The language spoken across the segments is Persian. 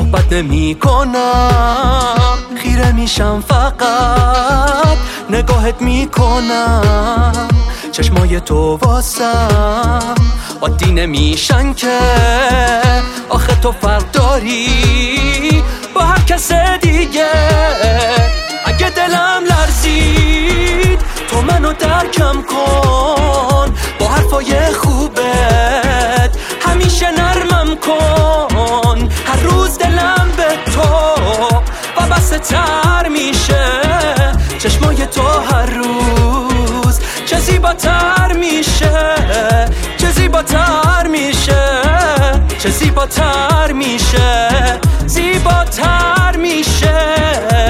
صحبت نمی کنم، خیره میشم فقط نگاهت میکنم. چشمای تو واسم عادی نمیشن که، آخه تو فرق داری با هر کس دیگه. اگه دلم لرزید تو منو درکم کن، با حرفای خوبت همیشه نرمم کن. هر روز دلم به تو وابسته تر میشه، چشمای تو هر روز چه زیباتر میشه، چه زیباتر میشه، چه زیباتر میشه، زیباتر میشه.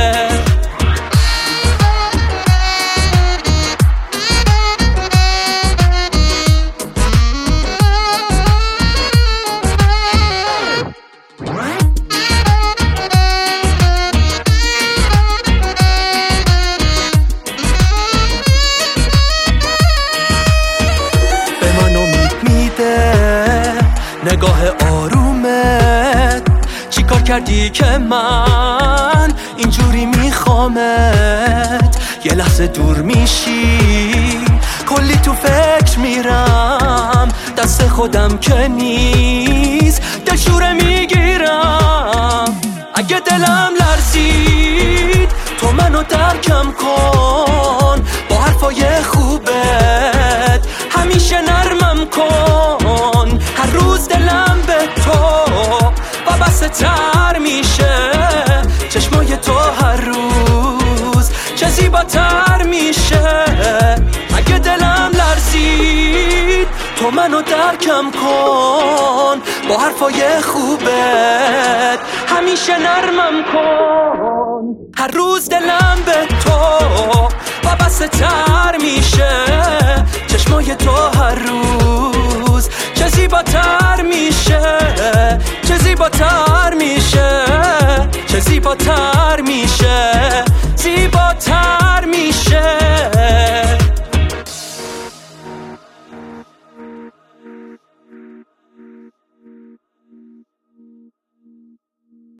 نگاه آرومت چیکار کردی که من اینجوری میخوامت؟ یه لحظه دور میشی کلی تو فکر میرم، دست خودم که نیست دلشوره میگیرم. اگه دلم لرزید تو منو درکم کن، با حرفای خوبت همیشه نرمم کن. هر روز دلم به تو وابسته تر میشه، چشمای تو هر روز چه زیباتر میشه. اگه دلم لرزید تو منو درکم کن، با حرفای خوبت همیشه نرمم کن. هر روز دلم به تو وابسته تر میشه، چشمای تو هر روز چه زیباتر میشه، چه زیباتر میشه، چه زیباتر